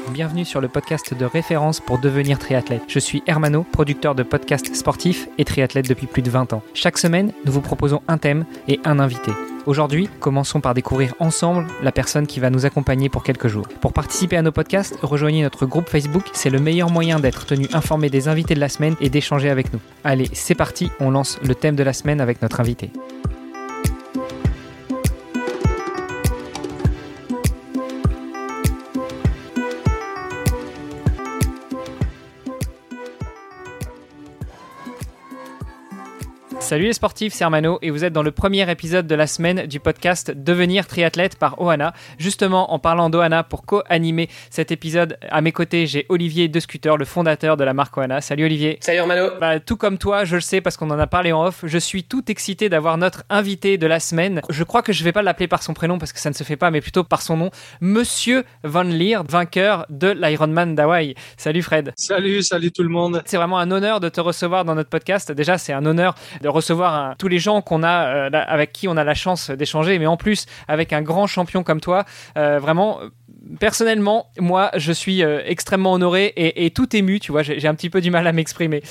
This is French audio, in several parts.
bienvenue sur le podcast de référence pour devenir triathlète. Je suis Hermano, producteur de podcasts sportifs et triathlète depuis plus de 20 ans. Chaque semaine, nous vous proposons un thème et un invité. Aujourd'hui, commençons par découvrir ensemble la personne qui va nous accompagner pour quelques jours. Pour participer à nos podcasts, rejoignez notre groupe Facebook, c'est le meilleur moyen d'être tenu informé des invités de la semaine et d'échanger avec nous. Allez, c'est parti, on lance le thème de la semaine avec notre invité. Salut les sportifs, c'est Hermano et vous êtes dans le premier épisode de la semaine du podcast Devenir triathlète par Ohana. Justement, en parlant d'Ohana, pour co-animer cet épisode, à mes côtés, j'ai Olivier Descuter, le fondateur de la marque Ohana. Salut Olivier. Salut Hermano. Tout comme toi, je le sais parce qu'on en a parlé en off, je suis tout excité d'avoir notre invité de la semaine. Je crois que je vais pas l'appeler par son prénom parce que ça ne se fait pas, mais plutôt par son nom. Monsieur Van Lier, vainqueur de l'Ironman d'Hawaï. Salut Fred. Salut tout le monde. C'est vraiment un honneur de te recevoir dans notre podcast. Déjà, c'est un honneur de recevoir tous les gens qu'on a avec qui on a la chance d'échanger, mais en plus avec un grand champion comme toi. Vraiment, personnellement, moi, je suis extrêmement honoré et tout ému. Tu vois, j'ai un petit peu du mal à m'exprimer.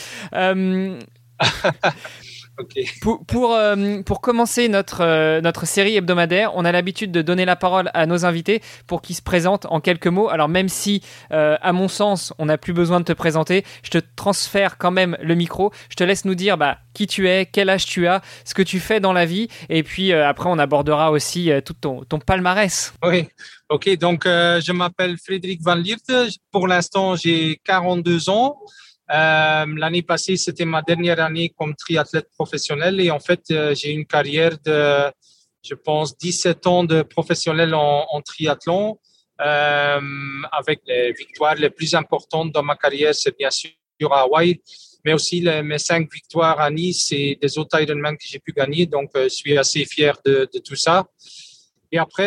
Okay. Pour commencer notre série hebdomadaire, on a l'habitude de donner la parole à nos invités pour qu'ils se présentent en quelques mots. Alors même si, à mon sens, on n'a plus besoin de te présenter, je te transfère quand même le micro. Je te laisse nous dire qui tu es, quel âge tu as, ce que tu fais dans la vie. Et puis après, on abordera aussi tout ton palmarès. Oui, ok. Donc, je m'appelle Frédéric Van Lier. Pour l'instant, j'ai 42 ans. L'année passée, c'était ma dernière année comme triathlète professionnel et en fait, j'ai une carrière de, je pense, 17 ans de professionnel en triathlon avec les victoires les plus importantes dans ma carrière, c'est bien sûr à Hawaï, mais aussi mes 5 victoires à Nice et des autres Ironman que j'ai pu gagner. Donc, je suis assez fier de tout ça. Et après,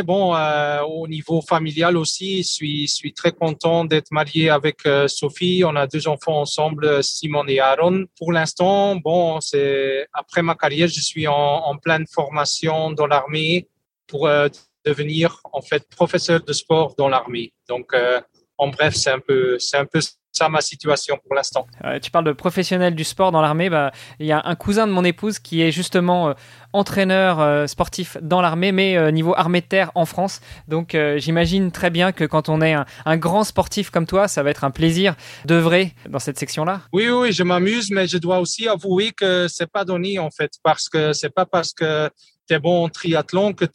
au niveau familial aussi, je suis très content d'être marié avec Sophie. On a 2 enfants ensemble, Simon et Aaron. Pour l'instant, c'est après ma carrière, je suis en pleine formation dans l'armée pour devenir en fait professeur de sport dans l'armée. Donc, en bref, c'est un peu ça ma situation pour l'instant. Tu parles de professionnel du sport dans l'armée. Il y a un cousin de mon épouse qui est justement entraîneur sportif dans l'armée, mais niveau armée de terre en France. Donc j'imagine très bien que quand on est un grand sportif comme toi, ça va être un plaisir d'œuvrer dans cette section-là. Oui, je m'amuse, mais je dois aussi avouer que c'est pas donné en fait, parce que c'est pas parce que tu es bon en triathlon que tu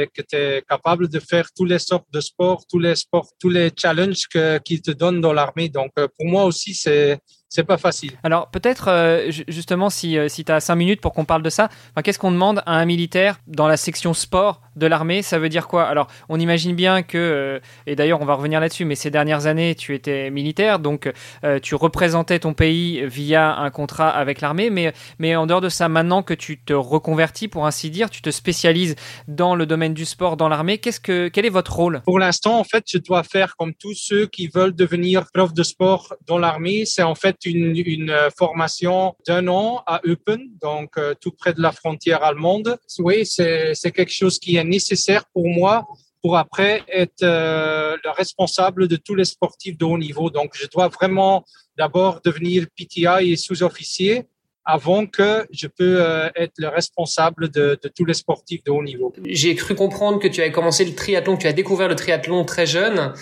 es capable de faire toutes les sortes de sports, tous les challenges qu'ils te donnent dans l'armée. Donc, pour moi aussi, c'est pas facile. Alors, peut-être, justement, si tu as 5 minutes pour qu'on parle de ça, qu'est-ce qu'on demande à un militaire dans la section sport de l'armée? Ça veut dire quoi? Alors, on imagine bien que, et d'ailleurs, on va revenir là-dessus, mais ces dernières années, tu étais militaire, donc tu représentais ton pays via un contrat avec l'armée, mais en dehors de ça, maintenant que tu te reconvertis, pour ainsi dire, tu te spécialises dans le domaine du sport dans l'armée, quel est votre rôle? Pour l'instant, en fait, je dois faire comme tous ceux qui veulent devenir prof de sport dans l'armée. C'est en fait une formation d'1 an à Eupen, donc tout près de la frontière allemande. Oui, c'est quelque chose qui est nécessaire pour moi pour après être le responsable de tous les sportifs de haut niveau. Donc, je dois vraiment d'abord devenir PTI et sous-officier avant que je peux être le responsable de tous les sportifs de haut niveau. J'ai cru comprendre que tu avais commencé le triathlon, que tu as découvert le triathlon très jeune,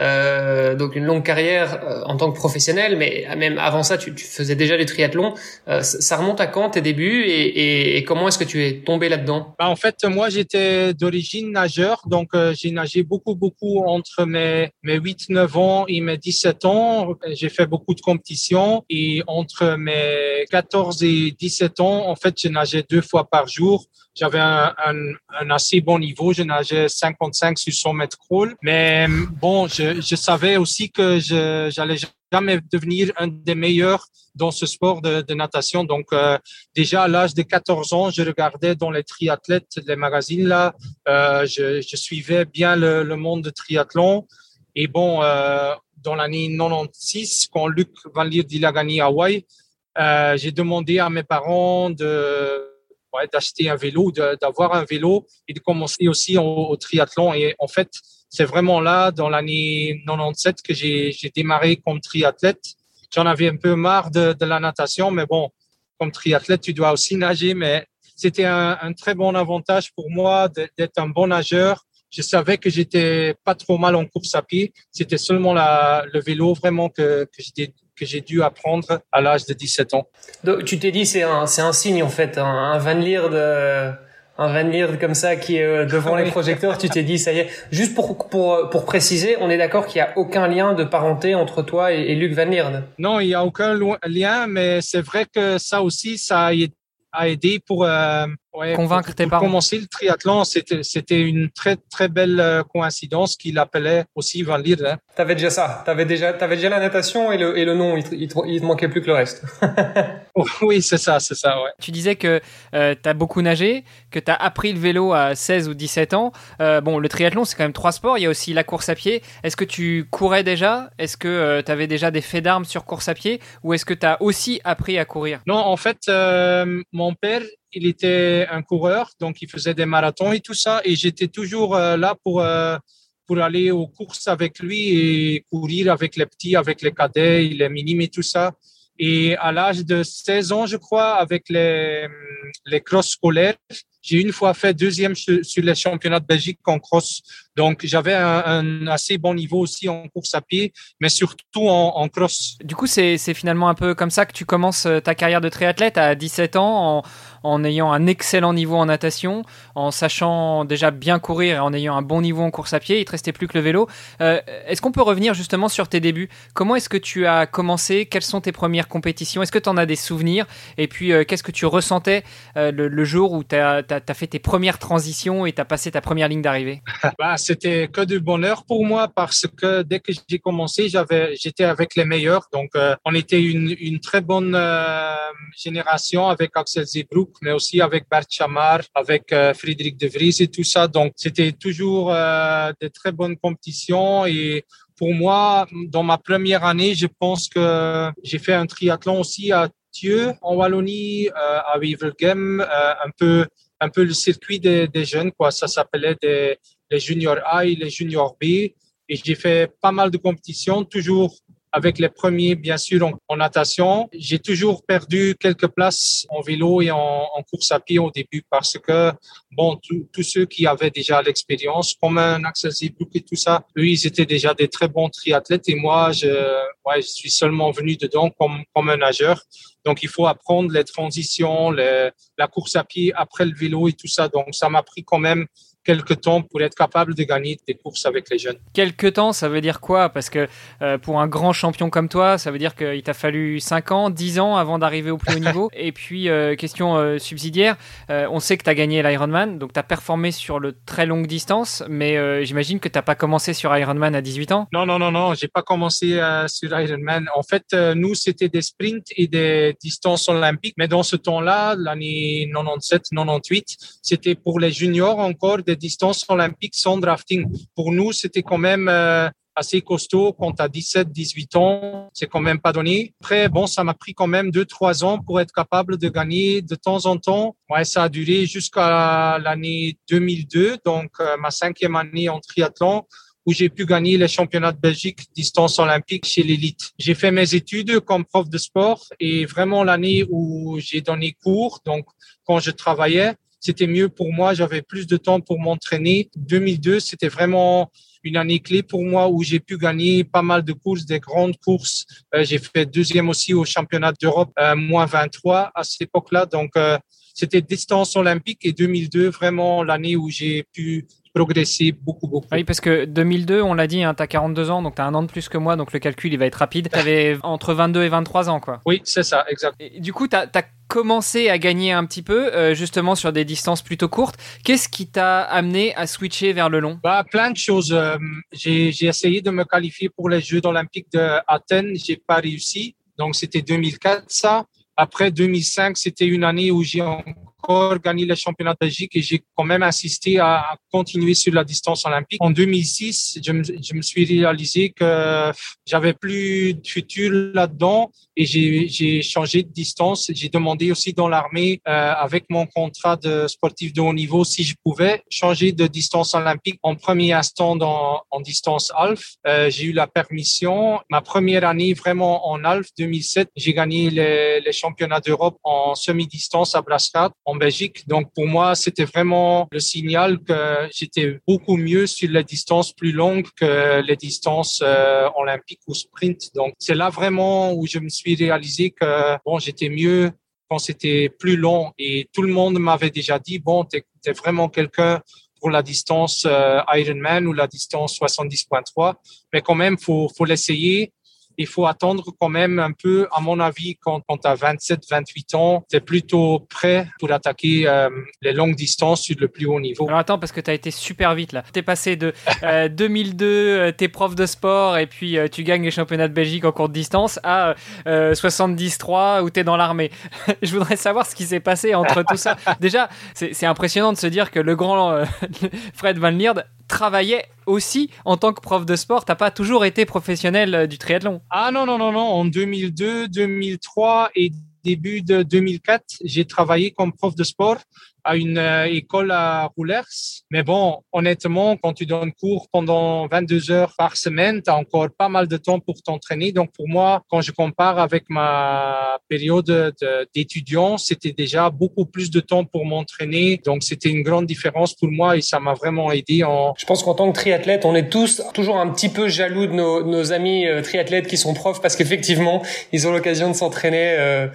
donc une longue carrière en tant que professionnel, mais même avant ça, tu faisais déjà du triathlon. Ça remonte à quand tes débuts et comment est-ce que tu es tombé là-dedans? En fait, moi, j'étais d'origine nageur, donc j'ai nagé beaucoup entre mes 8-9 ans et mes 17 ans. J'ai fait beaucoup de compétitions et entre mes 14 et 17 ans, en fait, je nageais 2 fois par jour. J'avais un assez bon niveau. Je nageais 55 sur 100 mètres crawl. Mais je savais aussi que j'allais jamais devenir un des meilleurs dans ce sport de natation. Donc, déjà à l'âge de 14 ans, je regardais dans les triathlètes, les magazines là. Je suivais bien le monde de triathlon. Et dans l'année 96, quand Luc Van Lier il a gagné Hawaï, j'ai demandé à mes parents d'acheter un vélo, d'avoir un vélo et de commencer aussi au triathlon. Et en fait, c'est vraiment là, dans l'année 97, que j'ai démarré comme triathlète. J'en avais un peu marre de la natation, mais bon, comme triathlète, tu dois aussi nager. Mais c'était un très bon avantage pour moi d'être un bon nageur. Je savais que j'étais pas trop mal en course à pied. C'était seulement le vélo vraiment que j'ai dû apprendre à l'âge de 17 ans. Donc, tu t'es dit, c'est un signe, en fait, un Van Lierde, un Van Lierde comme ça qui est devant les projecteurs. Tu t'es dit, ça y est. Juste pour préciser, on est d'accord qu'il y a aucun lien de parenté entre toi et Luc Van Lierde? Non, il y a aucun lien, mais c'est vrai que ça aussi, ça a aidé pour convaincre tes parents. Pour commencer le triathlon, c'était une très très belle coïncidence qu'il appelait aussi Van Lierde. Hein. T'avais déjà ça. T'avais déjà la natation et le nom. Il te manquait plus que le reste. Oui, c'est ça, ouais. Tu disais que t'as beaucoup nagé, que t'as appris le vélo à 16 ou 17 ans. Bon, le triathlon, c'est quand même 3 sports. Il y a aussi la course à pied. Est-ce que tu courais déjà? Est-ce que t'avais déjà des faits d'armes sur course à pied? Ou est-ce que t'as aussi appris à courir? Non, en fait, mon père, il était un coureur, donc il faisait des marathons et tout ça. Et j'étais toujours là pour aller aux courses avec lui et courir avec les petits, avec les cadets, les minimes et tout ça. Et à l'âge de 16 ans, je crois, avec les crosses scolaires, j'ai une fois fait deuxième sur les championnats de Belgique en cross. Donc, j'avais un assez bon niveau aussi en course à pied, mais surtout en cross. Du coup, c'est finalement un peu comme ça que tu commences ta carrière de triathlète à 17 ans, en ayant un excellent niveau en natation, en sachant déjà bien courir et en ayant un bon niveau en course à pied. Il te restait plus que le vélo. Est-ce qu'on peut revenir justement sur tes débuts? Comment est-ce que tu as commencé? Quelles sont tes premières compétitions? Est-ce que tu en as des souvenirs? Et puis, qu'est-ce que tu ressentais le jour où tu as fait tes premières transitions et tu as passé ta première ligne d'arrivée? C'était que du bonheur pour moi parce que dès que j'ai commencé, j'étais avec les meilleurs. Donc, on était une très bonne génération avec Axel Zeebroek, mais aussi avec Bert Chamar, avec Frederik de Vries et tout ça. Donc, c'était toujours de très bonnes compétitions. Et pour moi, dans ma première année, je pense que j'ai fait un triathlon aussi à Thieu, en Wallonie, à Wevelgem, un peu le circuit des jeunes, quoi. Ça s'appelait les juniors A et les juniors B. Et j'ai fait pas mal de compétitions, toujours avec les premiers, bien sûr, en natation. J'ai toujours perdu quelques places en vélo et en course à pied au début parce que, bon, tous ceux qui avaient déjà l'expérience, comme un Axel Zeebroek et tout ça, eux, ils étaient déjà des très bons triathlètes et moi, je suis seulement venu dedans comme un nageur. Donc, il faut apprendre les transitions, la course à pied après le vélo et tout ça. Donc, ça m'a pris quand même quelques temps pour être capable de gagner des courses avec les jeunes. Quelques temps, ça veut dire quoi? Parce que pour un grand champion comme toi, ça veut dire qu'il t'a fallu 5 ans, 10 ans avant d'arriver au plus haut niveau. Et puis, question subsidiaire, on sait que tu as gagné l'Ironman, donc tu as performé sur le très longue distance, mais j'imagine que tu n'as pas commencé sur Ironman à 18 ans? Non, j'ai pas commencé sur Ironman. En fait, nous, c'était des sprints et des distances olympiques, mais dans ce temps-là, l'année 97-98, c'était pour les juniors encore des distances olympiques sans drafting. Pour nous, c'était quand même assez costaud quand tu as 17-18 ans. C'est quand même pas donné. Après, bon, ça m'a pris quand même 2-3 ans pour être capable de gagner de temps en temps. Ouais, ça a duré jusqu'à l'année 2002, donc ma 5e année en triathlon, où j'ai pu gagner les championnats de Belgique distance olympique chez l'élite. J'ai fait mes études comme prof de sport et vraiment l'année où j'ai donné cours, donc quand je travaillais, c'était mieux pour moi, j'avais plus de temps pour m'entraîner. 2002, c'était vraiment une année clé pour moi où j'ai pu gagner pas mal de courses, des grandes courses. J'ai fait deuxième aussi au championnat d'Europe, moins 23 à cette époque-là. Donc, c'était distance olympique et 2002, vraiment l'année où j'ai pu progresser beaucoup. Oui, parce que 2002, on l'a dit, hein, tu as 42 ans, donc tu as un an de plus que moi, donc le calcul, il va être rapide. Tu avais entre 22 et 23 ans, quoi. Oui, c'est ça, exact. Et du coup, tu as commencé à gagner un petit peu, justement sur des distances plutôt courtes. Qu'est-ce qui t'a amené à switcher vers le long? Plein de choses. J'ai essayé de me qualifier pour les Jeux olympiques d'Athènes. J'ai pas réussi. Donc, c'était 2004, ça. Après 2005, c'était une année où j'ai encore gagné les championnats de Belgique et j'ai quand même insisté à continuer sur la distance olympique. En 2006, je me suis réalisé que j'avais plus de futur là-dedans et j'ai changé de distance. J'ai demandé aussi dans l'armée, avec mon contrat de sportif de haut niveau, si je pouvais changer de distance olympique en premier instant en distance half. J'ai eu la permission. Ma première année vraiment en half 2007, j'ai gagné les championnats d'Europe en semi-distance à Braschaat en Belgique. Donc pour moi, c'était vraiment le signal que j'étais beaucoup mieux sur les distances plus longues que les distances olympiques ou sprint. Donc c'est là vraiment où je me suis réalisé que bon, j'étais mieux quand c'était plus long, et tout le monde m'avait déjà dit bon, t'es vraiment quelqu'un pour la distance Ironman ou la distance 70.3, mais quand même faut l'essayer. Il faut attendre quand même un peu, à mon avis, quand tu as 27, 28 ans, tu es plutôt prêt pour attaquer les longues distances sur le plus haut niveau. Alors attends, parce que tu as été super vite là. Tu es passé de 2002, t'es prof de sport et puis tu gagnes les championnats de Belgique en courte distance à 70.3 où tu es dans l'armée. Je voudrais savoir ce qui s'est passé entre tout ça. Déjà, c'est impressionnant de se dire que le grand Fred Van Lierde travaillait aussi en tant que prof de sport. T'as pas toujours été professionnel du triathlon. Ah non. En 2002, 2003 et début de 2004, j'ai travaillé comme prof de sport à une école à Roulers. Mais bon, honnêtement, quand tu donnes cours pendant 22 heures par semaine, tu as encore pas mal de temps pour t'entraîner. Donc pour moi, quand je compare avec ma période d'étudiant, c'était déjà beaucoup plus de temps pour m'entraîner. Donc c'était une grande différence pour moi et ça m'a vraiment aidé. Je pense qu'en tant que triathlète, on est tous toujours un petit peu jaloux de nos amis triathlètes qui sont profs, parce qu'effectivement, ils ont l'occasion de s'entraîner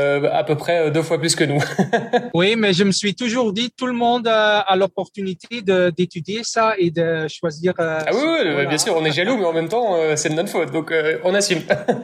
à peu près 2 fois plus que nous. Oui, mais je me suis toujours dit, tout le monde a l'opportunité d'étudier ça et de choisir. Ah oui, voilà. Bien sûr, on est jaloux, mais en même temps, c'est de notre faute, donc on assume.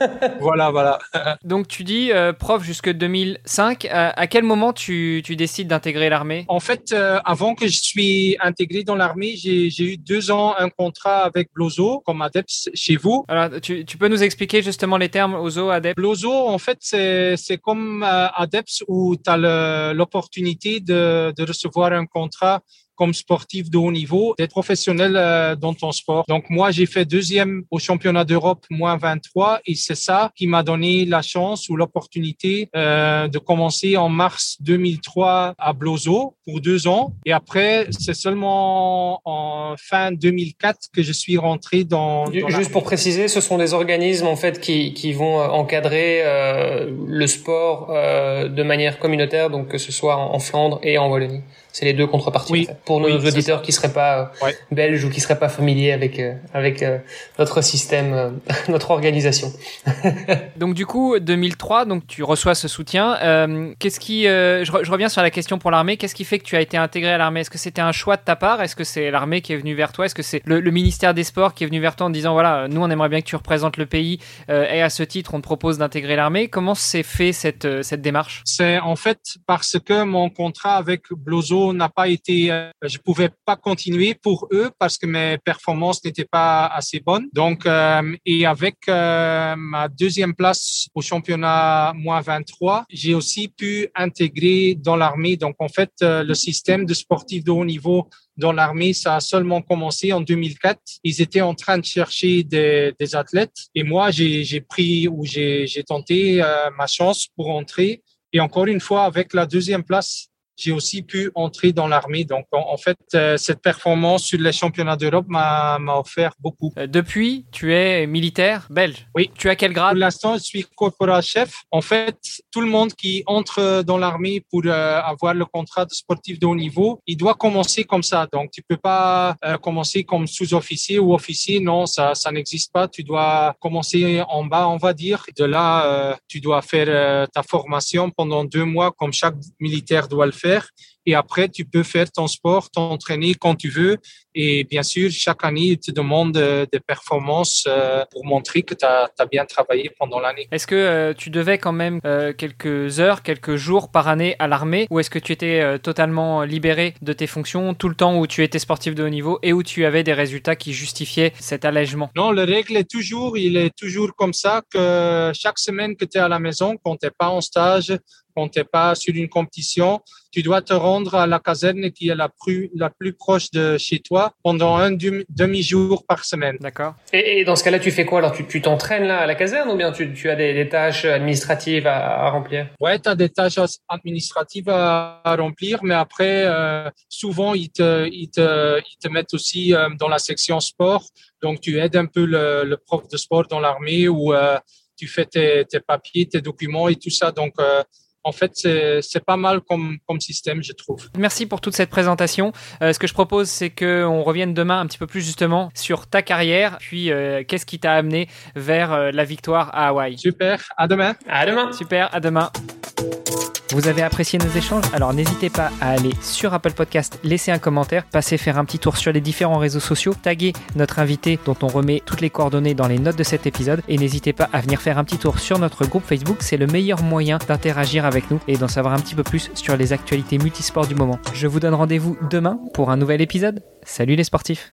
Voilà. Donc tu dis prof jusque 2005. À quel moment tu décides d'intégrer l'armée ? En fait, avant que je suis intégré dans l'armée, j'ai eu 2 ans un contrat avec Blozo comme ADEPS chez vous. Alors tu peux nous expliquer justement les termes OZO, ADEPS ? Blozo, en fait, c'est comme ADEPS où tu as l'opportunité de recevoir un contrat comme sportif de haut niveau, d'être professionnel dans ton sport. Donc moi, j'ai fait 2e au championnat d'Europe, moins 23, et c'est ça qui m'a donné la chance ou l'opportunité de commencer en mars 2003 à Blozo pour 2 ans. Et après, c'est seulement en fin 2004 que je suis rentré dans Juste pour préciser, ce sont des organismes en fait qui vont encadrer le sport de manière communautaire, donc que ce soit en Flandre et en Wallonie. C'est les 2 contreparties. Oui. En fait, pour nos auditeurs qui seraient pas belges ou qui seraient pas familiers avec notre système, notre organisation. Donc du coup, 2003, donc tu reçois ce soutien. Je reviens sur la question pour l'armée. Qu'est-ce qui fait que tu as été intégré à l'armée ? Est-ce que c'était un choix de ta part ? Est-ce que c'est l'armée qui est venue vers toi ? Est-ce que c'est le ministère des Sports qui est venu vers toi en disant voilà, nous on aimerait bien que tu représentes le pays et à ce titre on te propose d'intégrer l'armée ? Comment s'est fait cette démarche ? C'est en fait parce que mon contrat avec Blozo n'a pas été, je pouvais pas continuer pour eux parce que mes performances n'étaient pas assez bonnes. Donc, et avec ma 2e place au championnat moins 23, j'ai aussi pu intégrer dans l'armée. Donc, en fait, le système de sportifs de haut niveau dans l'armée, ça a seulement commencé en 2004. Ils étaient en train de chercher des athlètes et moi, j'ai pris ou j'ai tenté ma chance pour entrer. Et encore une fois, avec la 2e place, j'ai aussi pu entrer dans l'armée. Donc, en fait, cette performance sur les championnats d'Europe m'a offert beaucoup. Depuis, tu es militaire belge. Oui. Tu as quel grade ? Pour l'instant, je suis corporal-chef. En fait, tout le monde qui entre dans l'armée pour avoir le contrat de sportif de haut niveau, il doit commencer comme ça. Donc, tu peux pas commencer comme sous-officier ou officier. Non, ça n'existe pas. Tu dois commencer en bas, on va dire. De là, tu dois faire ta formation pendant 2 mois, comme chaque militaire doit le faire. Et après, tu peux faire ton sport, t'entraîner quand tu veux. Et bien sûr, chaque année, il te demande des performances pour montrer que tu as bien travaillé pendant l'année. Est-ce que tu devais quand même quelques heures, quelques jours par année à l'armée, ou est-ce que tu étais totalement libéré de tes fonctions tout le temps où tu étais sportif de haut niveau et où tu avais des résultats qui justifiaient cet allègement ? Non, la règle il est toujours comme ça que chaque semaine que tu es à la maison, quand tu n'es pas en stage, quand tu n'es pas sur une compétition, tu dois te rendre rendre à la caserne qui est la plus proche de chez toi pendant un demi-jour par semaine. D'accord. Et dans ce cas-là, tu fais quoi? Alors, tu t'entraînes là à la caserne ou bien tu as des tâches administratives à remplir? Ouais, tu as des tâches administratives à remplir, mais après, souvent, ils te mettent aussi dans la section sport. Donc, tu aides un peu le prof de sport dans l'armée où tu fais tes papiers, tes documents et tout ça. Donc, en fait, c'est pas mal comme système, je trouve. Merci pour toute cette présentation. Ce que je propose, c'est qu'on revienne demain un petit peu plus justement sur ta carrière, puis qu'est-ce qui t'a amené vers la victoire à Hawaï. Super, à demain. À demain. Super, à demain. Vous avez apprécié nos échanges? Alors n'hésitez pas à aller sur Apple Podcast, laisser un commentaire, passer faire un petit tour sur les différents réseaux sociaux, taguer notre invité dont on remet toutes les coordonnées dans les notes de cet épisode et n'hésitez pas à venir faire un petit tour sur notre groupe Facebook, c'est le meilleur moyen d'interagir avec nous et d'en savoir un petit peu plus sur les actualités multisports du moment. Je vous donne rendez-vous demain pour un nouvel épisode. Salut les sportifs!